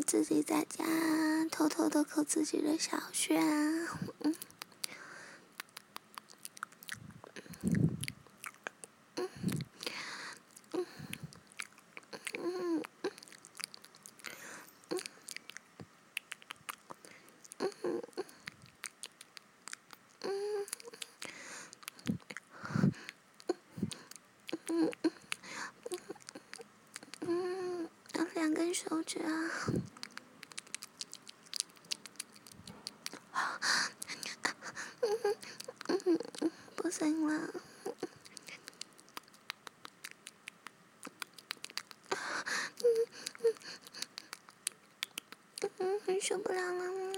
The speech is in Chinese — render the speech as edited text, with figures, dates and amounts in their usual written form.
自己在家偷偷的抠自己的小穴啊。2根手指啊，不行了，受不了了。